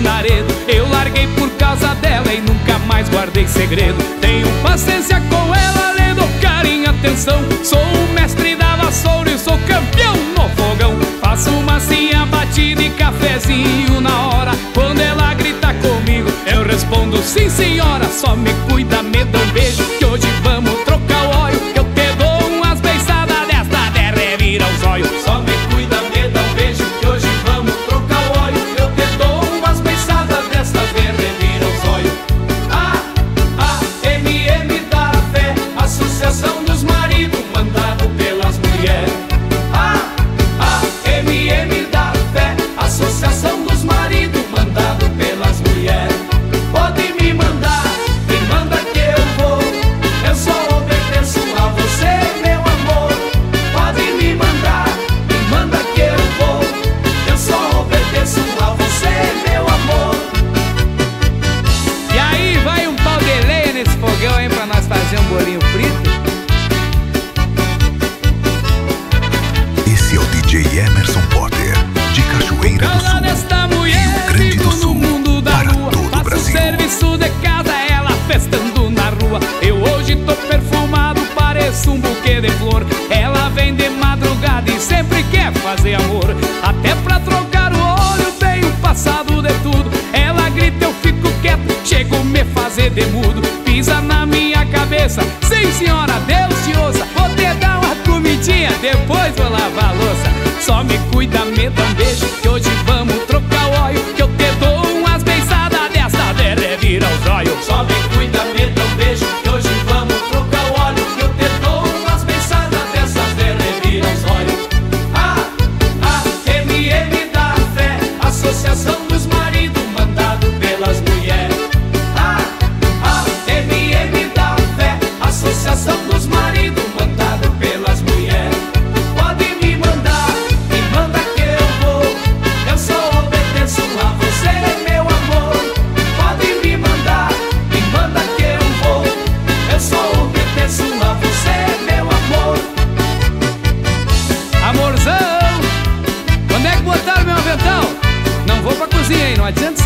Laredo. Eu larguei por causa dela e nunca mais guardei segredo. Tenho paciência com ela, lhe dou carinho e atenção. Sou o mestre da vassoura e sou campeão no fogão. Faço massinha, batida e cafezinho na hora. Quando ela grita comigo, eu respondo sim senhora. Só me cuida, me dá um beijo, que hoje vamos trocar o óleo. Que eu te dou umas beiçadas desta de revira os olhos. Só me cuida, me dá um beijo, que hoje vamos trocar o óleo. Que eu te dou umas beiçadas desta de revira os olhos. A-M-M da fé, Associação dos Maridos, mandado pelas mulheres. A-M-M da fé, Associação dos Maridos, mandado pelas mulheres. Pode me mandar, me manda que eu vou. Eu só obedeço a você, meu amor. Pode me mandar, me manda que eu vou. Eu só obedeço a você, meu amor. E aí, vai um pau de lenha nesse fogão, hein, pra nós fazer um bolinho frito? Esse é o DJ Emerson Potter, de Cachoeira do Sul, desta mulher, Rio Grande do Sul, no mundo da para lua. todo o Faço Brasil. serviço de casa, ela festando na rua. Eu hoje tô perfumado, pareço um buquê de flor. Ela vem de madrugada e sempre quer fazer amor. Até pra trocar o olho, tenho passado de tudo. Ela grita, eu fico quieto, chego a me fazer de mudo. Pisa na minha cabeça, sim senhora, Deus te ouça. Vou te dar uma comidinha, depois vou lavar a louça. Só me cuida, me dá um beijo, que hoje vamos trocar o óleo. Que eu te dou umas beiçadas dessa de revira os olhos. Só me cuida, me dá um beijo, que hoje vamos trocar o óleo. Que eu te dou umas beiçadas dessas de revira os olhos. A-M-M da fé, Associação dos Maridos, mandado pelas mulheres. A-M-M da fé, Associação dos Maridos, mandado pelas mulheres. Pode me mandar, me manda que eu vou. Eu só obedeço a você, meu amor. Pode me mandar, me manda que eu vou. Eu só obedeço a você, meu amor. Amorzão, quando é que botaram meu avental? Não vou pra cozinha, hein? Não adianta